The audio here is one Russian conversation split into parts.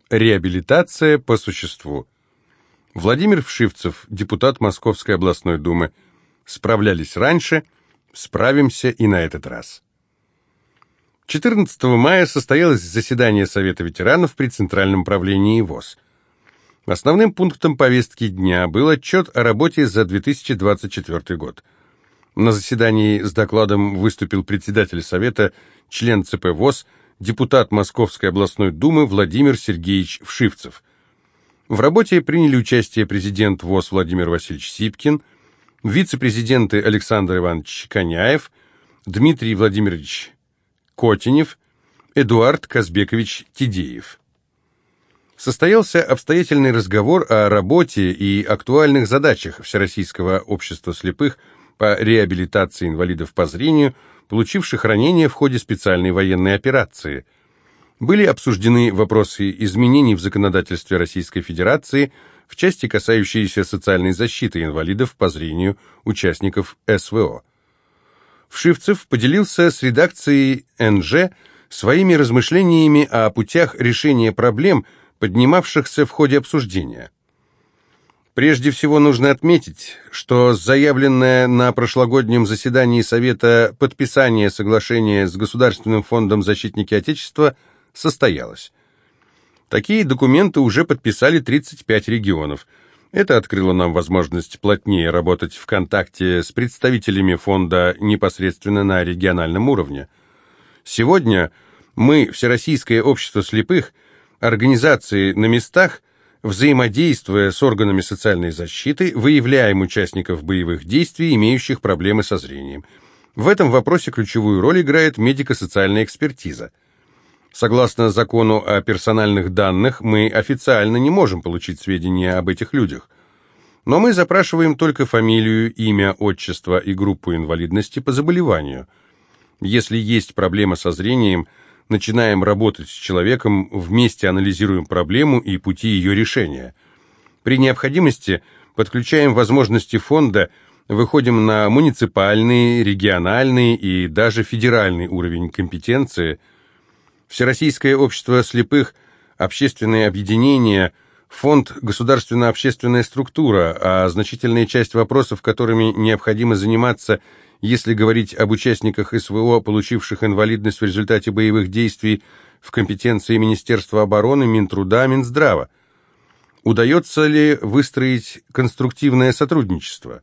Реабилитация по существу. Владимир Вшивцев, депутат Московской областной думы. Справлялись раньше, справимся и на этот раз. 14 мая состоялось заседание Совета ветеранов при Центральном правлении ВОС. Основным пунктом повестки дня был отчет о работе за 2024 год. На заседании с докладом выступил председатель Совета, член ЦП ВОС, депутат Московской областной думы Владимир Сергеевич Вшивцев. В работе приняли участие президент ВОС Владимир Васильевич Сипкин, вице-президенты Александр Иванович Коняев, Дмитрий Владимирович Котенев, Эдуард Казбекович Тидеев. Состоялся обстоятельный разговор о работе и актуальных задачах Всероссийского общества слепых по реабилитации инвалидов по зрению, получивших ранения в ходе специальной военной операции. Были обсуждены вопросы изменений в законодательстве Российской Федерации в части, касающиеся социальной защиты инвалидов по зрению, участников СВО. Вшивцев поделился с редакцией НЖ своими размышлениями о путях решения проблем, поднимавшихся в ходе обсуждения. Прежде всего нужно отметить, что заявленное на прошлогоднем заседании Совета подписание соглашения с Государственным фондом «Защитники Отечества» состоялось. Такие документы уже подписали 35 регионов. Это открыло нам возможность плотнее работать в контакте с представителями фонда непосредственно на региональном уровне. Сегодня мы, Всероссийское общество слепых, организации на местах, взаимодействуя с органами социальной защиты, выявляем участников боевых действий, имеющих проблемы со зрением. В этом вопросе ключевую роль играет медико-социальная экспертиза. Согласно закону о персональных данных, мы официально не можем получить сведения об этих людях. Но мы запрашиваем только фамилию, имя, отчество и группу инвалидности по заболеванию. Если есть проблема со зрением, начинаем работать с человеком, вместе анализируем проблему и пути ее решения. При необходимости подключаем возможности фонда, выходим на муниципальный, региональный и даже федеральный уровень компетенции. Всероссийское общество слепых, общественные объединения, фонд «Государственно-общественная структура», а значительная часть вопросов, которыми необходимо заниматься, если говорить об участниках СВО, получивших инвалидность в результате боевых действий, в компетенции Министерства обороны, Минтруда, Минздрава. Удается ли выстроить конструктивное сотрудничество?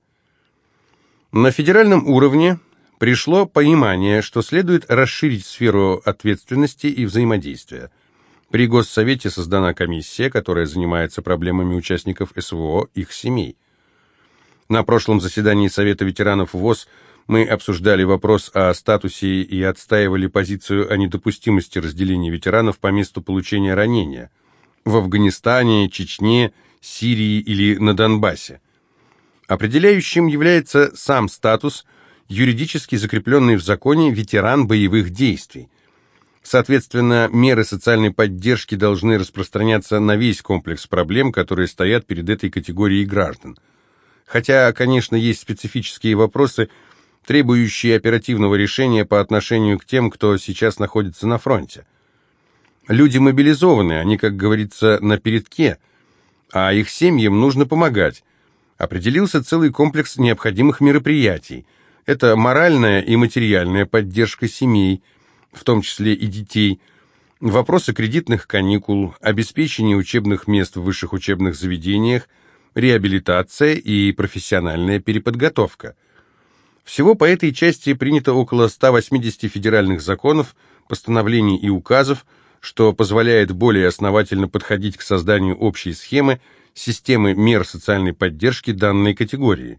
На федеральном уровне пришло понимание, что следует расширить сферу ответственности и взаимодействия. При Госсовете создана комиссия, которая занимается проблемами участников СВО, их семей. На прошлом заседании Совета ветеранов ВОС мы обсуждали вопрос о статусе и отстаивали позицию о недопустимости разделения ветеранов по месту получения ранения в Афганистане, Чечне, Сирии или на Донбассе. Определяющим является сам статус, юридически закрепленный в законе ветеран боевых действий. Соответственно, меры социальной поддержки должны распространяться на весь комплекс проблем, которые стоят перед этой категорией граждан. Хотя, конечно, есть специфические вопросы, требующие оперативного решения по отношению к тем, кто сейчас находится на фронте. Люди мобилизованы, они, как говорится, на передке, а их семьям нужно помогать. Определился целый комплекс необходимых мероприятий. Это моральная и материальная поддержка семей, в том числе и детей, вопросы кредитных каникул, обеспечение учебных мест в высших учебных заведениях, реабилитация и профессиональная переподготовка. Всего по этой части принято около 180 федеральных законов, постановлений и указов, что позволяет более основательно подходить к созданию общей схемы, системы мер социальной поддержки данной категории.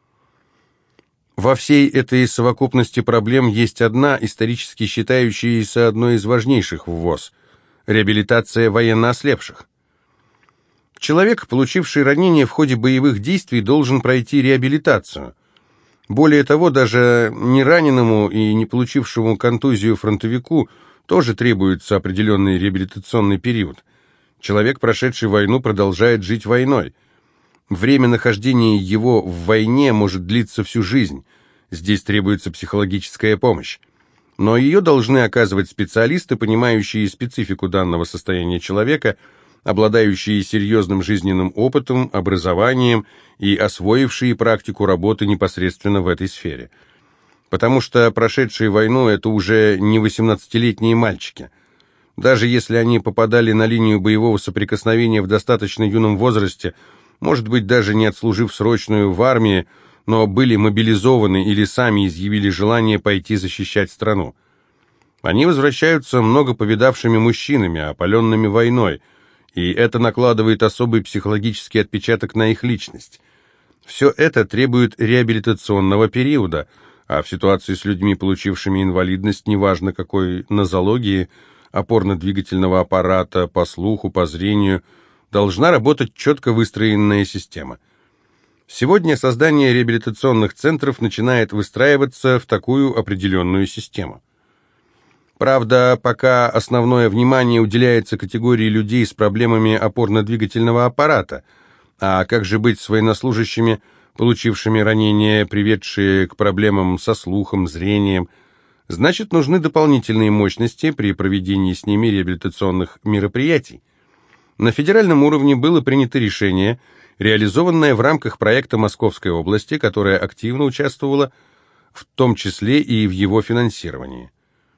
Во всей этой совокупности проблем есть одна, исторически считающаяся одной из важнейших в ВОС – реабилитация военноослепших. Человек, получивший ранение в ходе боевых действий, должен пройти реабилитацию. Более того, даже не раненому и не получившему контузию фронтовику тоже требуется определенный реабилитационный период. Человек, прошедший войну, продолжает жить войной. Время нахождения его в войне может длиться всю жизнь. Здесь требуется психологическая помощь. Но ее должны оказывать специалисты, понимающие специфику данного состояния человека, обладающие серьезным жизненным опытом, образованием и освоившие практику работы непосредственно в этой сфере. Потому что прошедшие войну – это уже не 18-летние мальчики. Даже если они попадали на линию боевого соприкосновения в достаточно юном возрасте, может быть, даже не отслужив срочную в армии, но были мобилизованы или сами изъявили желание пойти защищать страну. Они возвращаются много повидавшими мужчинами, опаленными войной, и это накладывает особый психологический отпечаток на их личность. Все это требует реабилитационного периода, а в ситуации с людьми, получившими инвалидность, неважно какой нозологии, опорно-двигательного аппарата, по слуху, по зрению, должна работать четко выстроенная система. Сегодня создание реабилитационных центров начинает выстраиваться в такую определенную систему. Правда, пока основное внимание уделяется категории людей с проблемами опорно-двигательного аппарата, а как же быть с военнослужащими, получившими ранения, приведшие к проблемам со слухом, зрением? Значит, нужны дополнительные мощности при проведении с ними реабилитационных мероприятий. На федеральном уровне было принято решение, реализованное в рамках проекта Московской области, которая активно участвовала в том числе и в его финансировании.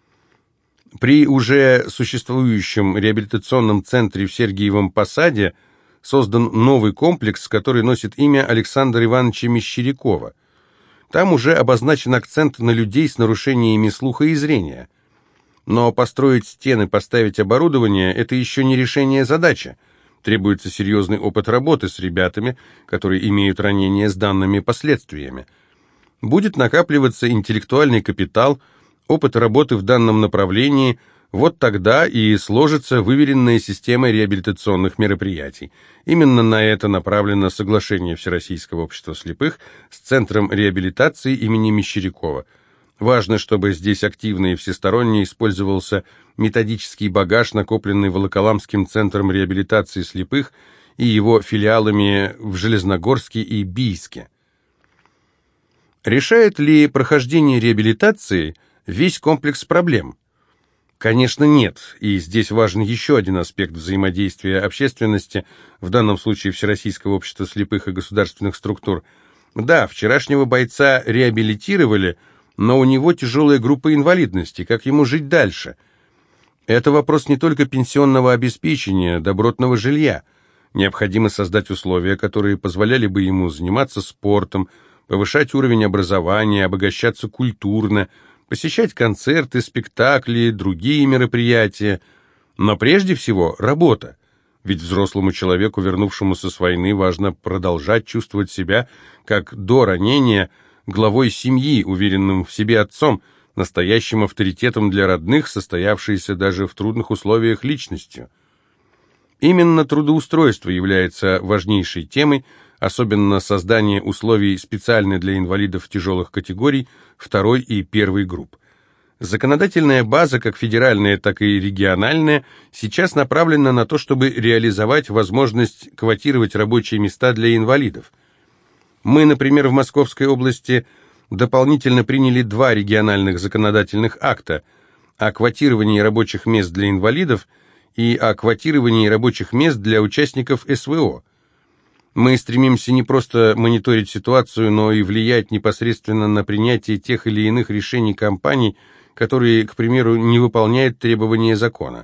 При уже существующем реабилитационном центре в Сергиевом Посаде создан новый комплекс, который носит имя Александра Ивановича Мещерякова. Там уже обозначен акцент на людей с нарушениями слуха и зрения. Но построить стены, поставить оборудование – это еще не решение задачи. Требуется серьезный опыт работы с ребятами, которые имеют ранения с данными последствиями. Будет накапливаться интеллектуальный капитал, опыт работы в данном направлении, вот тогда и сложится выверенная система реабилитационных мероприятий. Именно на это направлено соглашение Всероссийского общества слепых с Центром реабилитации имени Мещерякова. Важно, чтобы здесь активно и всесторонне использовался методический багаж, накопленный Волоколамским центром реабилитации слепых и его филиалами в Железногорске и Бийске. Решает ли прохождение реабилитации весь комплекс проблем? Конечно, нет, и здесь важен еще один аспект взаимодействия общественности, в данном случае Всероссийского общества слепых и государственных структур. Да, вчерашнего бойца реабилитировали, но у него тяжелая группа инвалидности, как ему жить дальше? Это вопрос не только пенсионного обеспечения, добротного жилья. Необходимо создать условия, которые позволяли бы ему заниматься спортом, повышать уровень образования, обогащаться культурно, посещать концерты, спектакли, другие мероприятия. Но прежде всего работа. Ведь взрослому человеку, вернувшемуся с войны, важно продолжать чувствовать себя, как до ранения, главой семьи, уверенным в себе отцом, настоящим авторитетом для родных, состоявшейся даже в трудных условиях личностью. Именно трудоустройство является важнейшей темой, особенно создание условий специально для инвалидов тяжелых категорий второй и первой групп. Законодательная база, как федеральная, так и региональная, сейчас направлена на то, чтобы реализовать возможность квотировать рабочие места для инвалидов. Мы, например, в Московской области дополнительно приняли 2 региональных законодательных акта о квотировании рабочих мест для инвалидов и о квотировании рабочих мест для участников СВО. Мы стремимся не просто мониторить ситуацию, но и влиять непосредственно на принятие тех или иных решений компаний, которые, к примеру, не выполняют требования закона.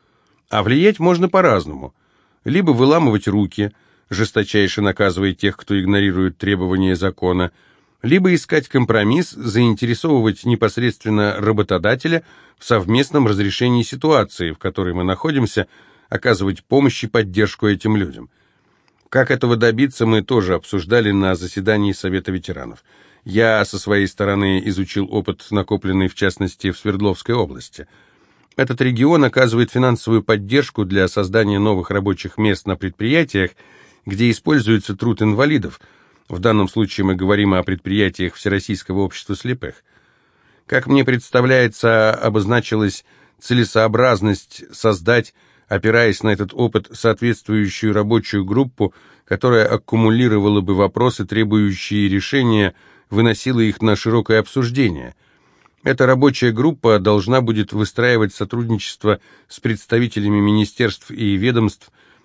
А влиять можно по-разному. Либо выламывать руки, жесточайше наказывая тех, кто игнорирует требования закона, либо искать компромисс, заинтересовывать непосредственно работодателя в совместном разрешении ситуации, в которой мы находимся, оказывать помощь и поддержку этим людям. Как этого добиться, мы тоже обсуждали на заседании Совета ветеранов. Я со своей стороны изучил опыт, накопленный в частности в Свердловской области. Этот регион оказывает финансовую поддержку для создания новых рабочих мест на предприятиях, где используется труд инвалидов. В данном случае мы говорим о предприятиях Всероссийского общества слепых. Как мне представляется, обозначилась целесообразность создать, опираясь на этот опыт, соответствующую рабочую группу, которая аккумулировала бы вопросы, требующие решения, выносила их на широкое обсуждение. Эта рабочая группа должна будет выстраивать сотрудничество с представителями министерств и ведомств,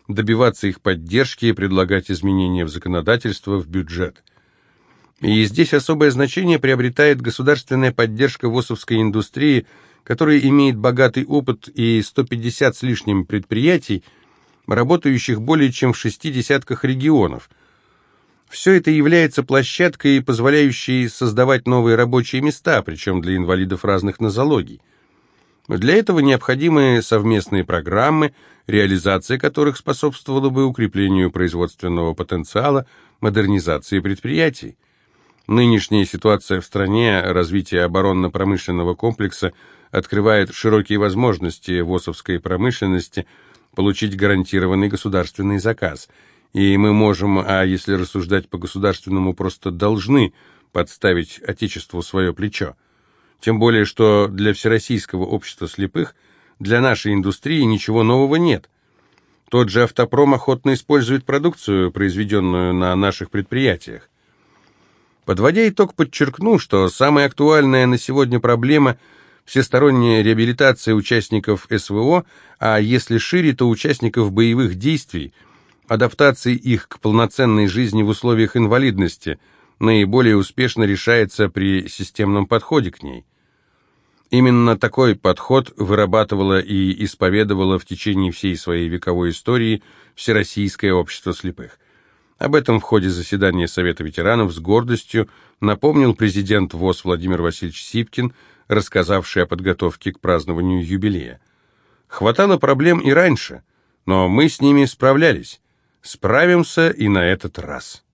добиваться их поддержки и предлагать изменения в законодательство, в бюджет. И здесь особое значение приобретает государственная поддержка ВОСовской индустрии, которая имеет богатый опыт и 150 с лишним предприятий, работающих более чем в 6 десятках регионов. Все это является площадкой, позволяющей создавать новые рабочие места, причем для инвалидов разных нозологий. Для этого необходимы совместные программы, реализация которых способствовала бы укреплению производственного потенциала, модернизации предприятий. Нынешняя ситуация в стране, развитие оборонно-промышленного комплекса открывает широкие возможности ВОСовской промышленности получить гарантированный государственный заказ. И мы можем, а если рассуждать по-государственному, просто должны подставить Отечеству свое плечо. Тем более, что для Всероссийского общества слепых, для нашей индустрии ничего нового нет. Тот же автопром охотно использует продукцию, произведенную на наших предприятиях. Подводя итог, подчеркну, что самая актуальная на сегодня проблема – всесторонняя реабилитация участников СВО, а если шире, то участников боевых действий, адаптация их к полноценной жизни в условиях инвалидности, наиболее успешно решается при системном подходе к ней. Именно такой подход вырабатывало и исповедовало в течение всей своей вековой истории Всероссийское общество слепых. Об этом в ходе заседания Совета ветеранов с гордостью напомнил президент ВОС Владимир Васильевич Сипкин, рассказавший о подготовке к празднованию юбилея. Хватало проблем и раньше, но мы с ними справлялись. Справимся и на этот раз.